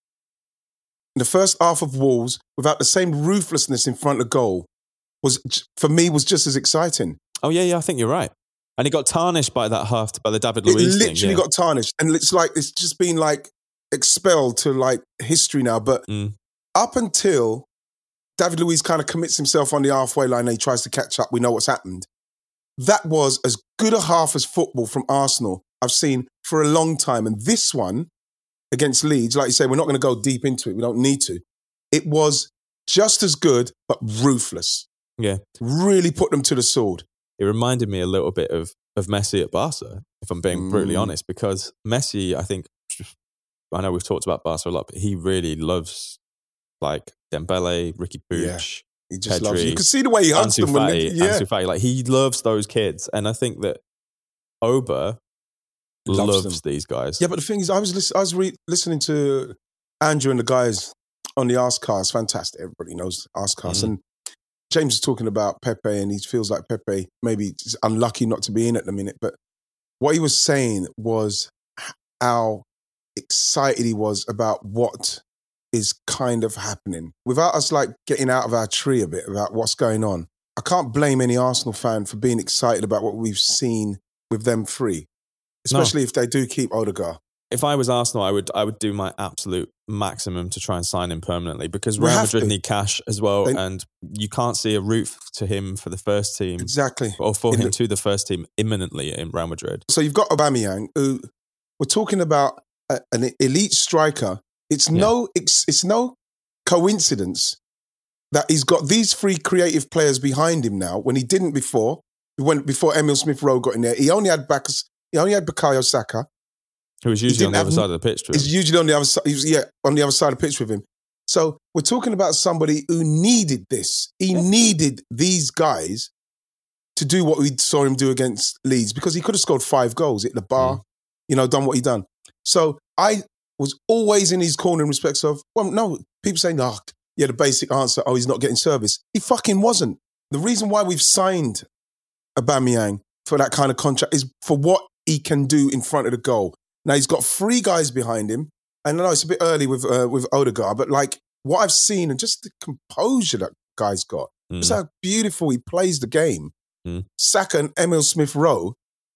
the first half of Wolves, without the same ruthlessness in front of goal, was for me was just as exciting. Oh yeah, yeah, I think you're right. And it got tarnished by that half, by the David Luiz thing. It literally thing, yeah. got tarnished. And it's like, it's just been like expelled to like history now. But mm. up until David Luiz kind of commits himself on the halfway line and he tries to catch up, we know what's happened. That was as good a half as football from Arsenal I've seen for a long time. And this one against Leeds, like you say, we're not going to go deep into it. We don't need to. It was just as good, but ruthless. Yeah. Really put them to the sword. It reminded me a little bit of, of Messi at Barca, if I'm being mm. brutally honest, because Messi, I think, I know we've talked about Barca a lot, but he really loves like Dembele, Ricky Puig, yeah. He just Pedri, loves. You can see the way he hugs Ansu them. Fati, When yeah. Ansu Fati, like he loves those kids, and I think that Oba loves, loves these guys. Yeah, but the thing is, I was listen, I was re- listening to Andrew and the guys on the Arsecast. Fantastic, everybody knows Arsecast, mm. and James is talking about Pepe, and he feels like Pepe maybe is unlucky not to be in at the minute. But what he was saying was how excited he was about what is kind of happening. Without us like getting out of our tree a bit about what's going on, I can't blame any Arsenal fan for being excited about what we've seen with them three, especially no. if they do keep Odegaard. If I was Arsenal, I would I would do my absolute maximum to try and sign him permanently because Real Madrid need cash as well, they, and you can't see a route to him for the first team. Exactly. Or for in him the, to the first team imminently in Real Madrid. So you've got Aubameyang, who we're talking about a, an elite striker. It's yeah. no it's, it's no coincidence that he's got these three creative players behind him now when he didn't before. When before Emil Smith-Rowe got in there, he only had Bacchus He only had Bukayo Saka. Who was usually on the other side of the pitch with him. He's usually on the other side. He was, yeah, on the other side of the pitch with him. So we're talking about somebody who needed this. He needed these guys to do what we saw him do against Leeds, because he could have scored five goals, hit the bar, mm. you know, done what he done. So I was always in his corner in respects of, well, no, people saying, oh, yeah, the basic answer, oh, he's not getting service. He fucking wasn't. The reason why we've signed Aubameyang for that kind of contract is for what he can do in front of the goal. Now, he's got three guys behind him. And I know it's a bit early with uh, with Odegaard, but like what I've seen and just the composure that guy's got, mm. just how beautiful he plays the game. Mm. Saka and Emile Smith-Rowe,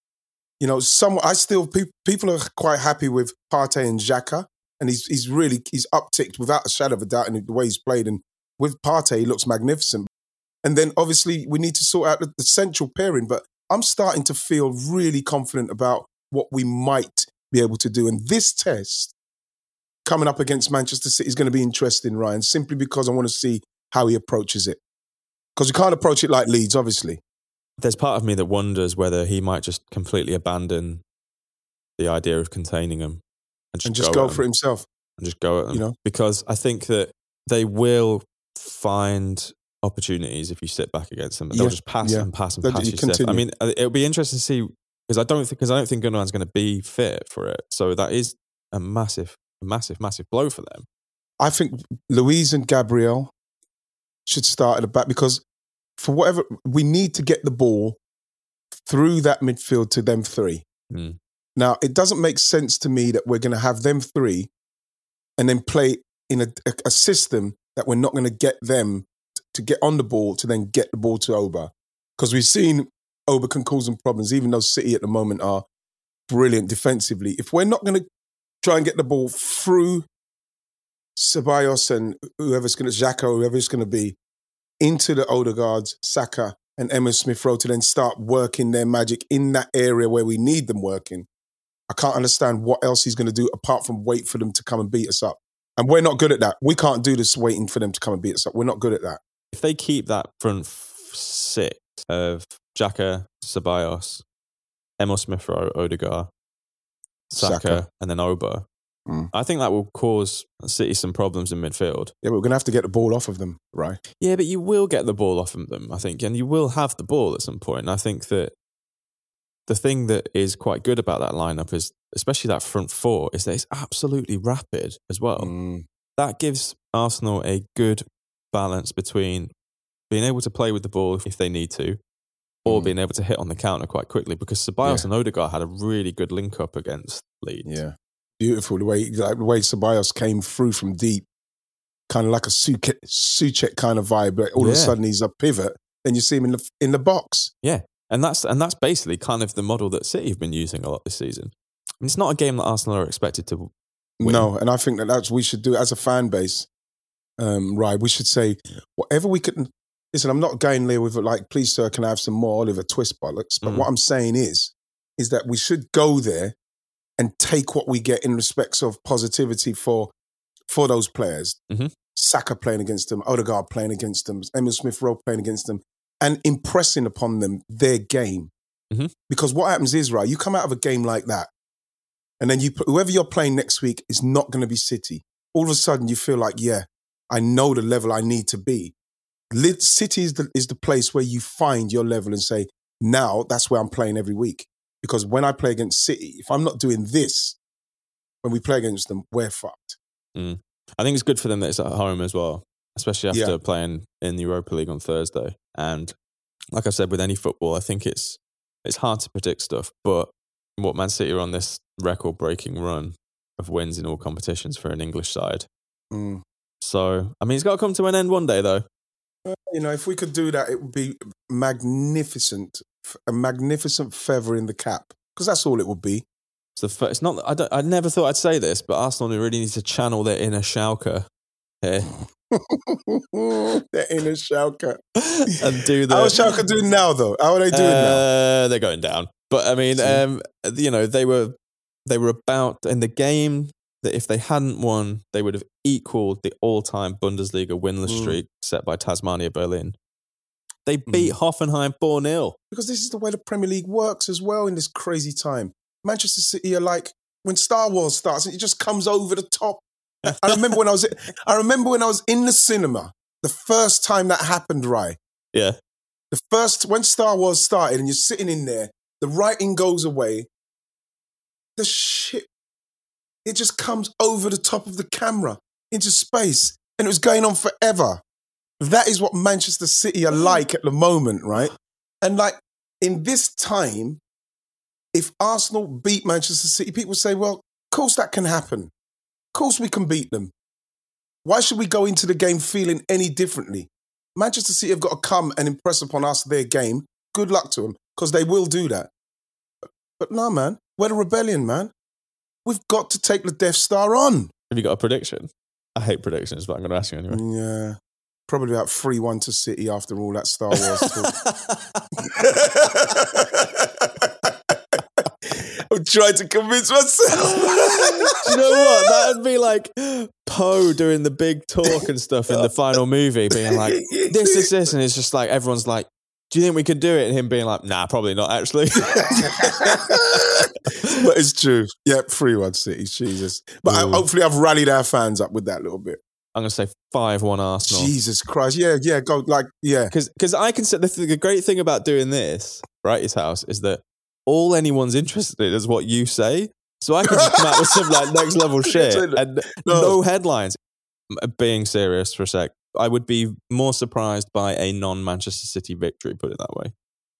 you know, some I still pe- people are quite happy with Partey and Xhaka, and he's he's really he's upticked without a shadow of a doubt in the way he's played. And with Partey, he looks magnificent. And then obviously we need to sort out the, the central pairing. But I'm starting to feel really confident about what we might be able to do. And this test coming up against Manchester City is going to be interesting, Ryan, simply because I want to see how he approaches it. Because we can't approach it like Leeds, obviously. There's part of me that wonders whether he might just completely abandon the idea of containing them and just, and just go, go for it himself. And just go at them. You know? Because I think that they will find opportunities if you sit back against them. They'll yeah, just pass yeah. and pass and They'll, pass you yourself. I mean, it'll be interesting to see, because I don't think because I don't think Gundogan's going to be fit for it. So that is a massive, massive, massive blow for them. I think Luiz and Gabriel should start at the back, because for whatever, we need to get the ball through that midfield to them three. Mm. Now, it doesn't make sense to me that we're going to have them three and then play in a, a, a system that we're not going to get them to get on the ball to then get the ball to Oba. Because we've seen Oba can cause them problems, even though City at the moment are brilliant defensively. If we're not going to try and get the ball through Ceballos and whoever's going to, Xhaka, whoever's going to be, into the Odegaards, Saka and Emile Smith-Rowe to then start working their magic in that area where we need them working, I can't understand what else he's going to do apart from wait for them to come and beat us up. And we're not good at that. We can't do this waiting for them to come and beat us up. We're not good at that. If they keep that front six of Xhaka, Ceballos, Emile Smith-Rowe, Odegaard, Saka, Saka, and then Oba, mm. I think that will cause City some problems in midfield. Yeah, but we're going to have to get the ball off of them, right? Yeah, but you will get the ball off of them, I think, and you will have the ball at some point. And I think that the thing that is quite good about that lineup is, especially that front four, is that it's absolutely rapid as well. Mm. That gives Arsenal a good balance between being able to play with the ball if they need to, or mm. being able to hit on the counter quite quickly, because Ceballos yeah. and Odegaard had a really good link-up against Leeds. Yeah. Beautiful, the way like, the way Ceballos came through from deep, kind of like a Souček, Souček kind of vibe, but all yeah. of a sudden he's a pivot, then you see him in the in the box. Yeah, and that's and that's basically kind of the model that City have been using a lot this season. I mean, it's not a game that Arsenal are expected to win. No, and I think that that's we should do as a fan base, um, right? We should say whatever we can. Listen, I'm not going there with like, please sir, can I have some more Oliver Twist bollocks? But mm. what I'm saying is, is that we should go there and take what we get in respects of positivity for for those players. Mm-hmm. Saka playing against them, Odegaard playing against them, Emile Smith-Rowe playing against them, and impressing upon them their game. Mm-hmm. Because what happens is, right, you come out of a game like that, and then you whoever you're playing next week is not going to be City. All of a sudden, you feel like, yeah, I know the level I need to be. City is the, is the place where you find your level and say, now that's where I'm playing every week. Because when I play against City, if I'm not doing this, when we play against them, we're fucked. Mm. I think it's good for them that it's at home as well, especially after yeah. playing in the Europa League on Thursday. And like I said, with any football, I think it's it's hard to predict stuff. But what Man City are on this record-breaking run of wins in all competitions for an English side. Mm. So, I mean, it's got to come to an end one day, though. You know, if we could do that, it would be magnificent. A magnificent feather in the cap, because that's all it would be. It's, the, it's not. I, don't, I never thought I'd say this, but Arsenal really need to channel their inner Schalke here. Their inner Schalke and do the. How is Schalke doing now, though? How are they doing uh, now? They're going down, but I mean, um, you know, they were they were about in the game that if they hadn't won, they would have equaled the all-time Bundesliga winless mm. streak set by Tasmania Berlin. They beat mm. Hoffenheim four nil. Because this is the way the Premier League works as well in this crazy time. Manchester City are like when Star Wars starts and it just comes over the top. I remember when I was I remember when I was in the cinema, the first time that happened, right? Yeah. The first, when Star Wars started and you're sitting in there, the writing goes away, the shit, it just comes over the top of the camera into space. And it was going on forever. That is what Manchester City are like at the moment, right? And like in this time, if Arsenal beat Manchester City, people say, well, of course that can happen. Of course we can beat them. Why should we go into the game feeling any differently? Manchester City have got to come and impress upon us their game. Good luck to them, because they will do that. But, but no, man, we're the rebellion, man. We've got to take the Death Star on. Have you got a prediction? I hate predictions, but I'm going to ask you anyway. Yeah. Probably about three one to City after all that Star Wars talk. I'm trying to convince myself. Do you know what? That would be like Poe doing the big talk and stuff in the final movie, being like, this, this, this. And it's just like, everyone's like, do you think we could do it? And him being like, nah, probably not, actually. But it's true. Yep, three one City, Jesus. But I, hopefully I've rallied our fans up with that little bit. I'm going to say five one Arsenal. Jesus Christ. Yeah, yeah, go, like, yeah. Because I can say, the, the great thing about doing this, right, his house, is that all anyone's interested in is what you say. So I can just come out with some like next level shit and no. no headlines. Being serious for a sec, I would be more surprised by a non-Manchester City victory, put it that way.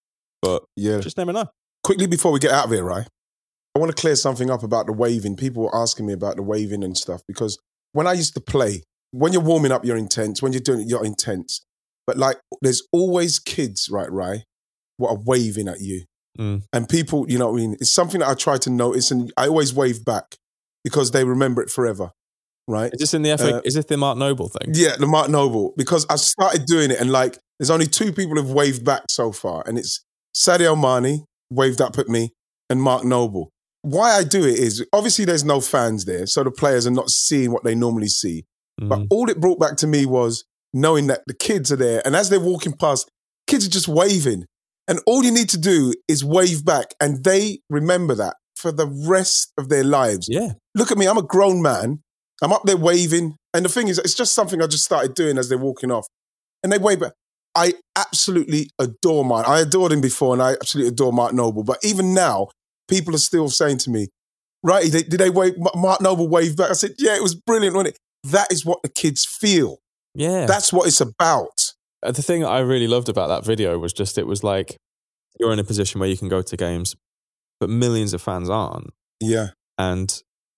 But yeah, just never know. Quickly before we get out of here, right? I want to clear something up about the waving. People were asking me about the waving and stuff because when I used to play, when you're warming up, you're intense. When you're doing it, you're intense. But like, there's always kids, right, right, what are waving at you. Mm. And people, you know what I mean? It's something that I try to notice and I always wave back because they remember it forever, right? Is this in the F A? Uh, is this the Mark Noble thing? Yeah, the Mark Noble. Because I started doing it and like, there's only two people who've waved back so far. And it's Sadio Mane waved up at me and Mark Noble. Why I do it is, obviously there's no fans there, so the players are not seeing what they normally see. Mm. But all it brought back to me was knowing that the kids are there. And as they're walking past, kids are just waving. And all you need to do is wave back and they remember that for the rest of their lives. Yeah. Look at me, I'm a grown man. I'm up there waving. And the thing is, it's just something I just started doing as they're walking off. And they wave back. I absolutely adore Mark. I adored him before and I absolutely adore Mark Noble. But even now, people are still saying to me, right, did they wave, Mark Noble wave back? I said, yeah, it was brilliant, wasn't it? That is what the kids feel. Yeah. That's what it's about. The thing I really loved about that video was just, it was like, you're in a position where you can go to games, but millions of fans aren't. Yeah. And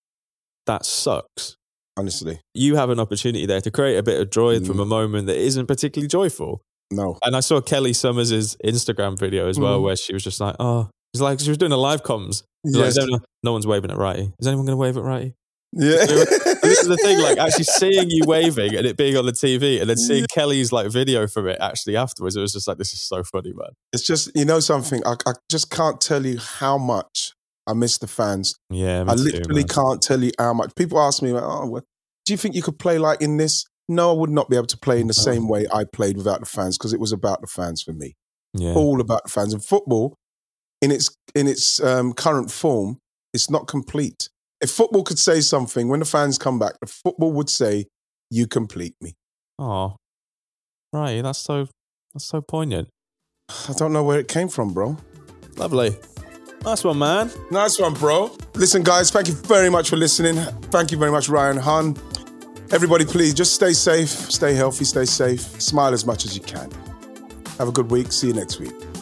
that sucks. Honestly. You have an opportunity there to create a bit of joy mm. from a moment that isn't particularly joyful. No. And I saw Kelly Summers' Instagram video as well, mm. where she was just like, oh, it's like she was doing a live comms. Yes. Like, no one's waving at Righty. Is anyone going to wave at Righty? Yeah. This is the thing, like actually seeing you waving and it being on the T V and then seeing yeah. Kelly's like video from it actually afterwards, it was just like, this is so funny, man. It's just, you know something, I, I just can't tell you how much I miss the fans. Yeah, I literally too, can't tell you how much. People ask me, like, oh, well, do you think you could play like in this? No, I would not be able to play in the oh. same way I played without the fans because it was about the fans for me. Yeah. All about the fans. And football, in its, in its um, current form, it's not complete. If football could say something, when the fans come back, the football would say, you complete me. Oh, right. That's so, that's so poignant. I don't know where it came from, bro. Lovely. Nice one, man. Nice one, bro. Listen, guys, thank you very much for listening. Thank you very much, Ryan Hunn. Everybody, please just stay safe, stay healthy, stay safe. Smile as much as you can. Have a good week. See you next week.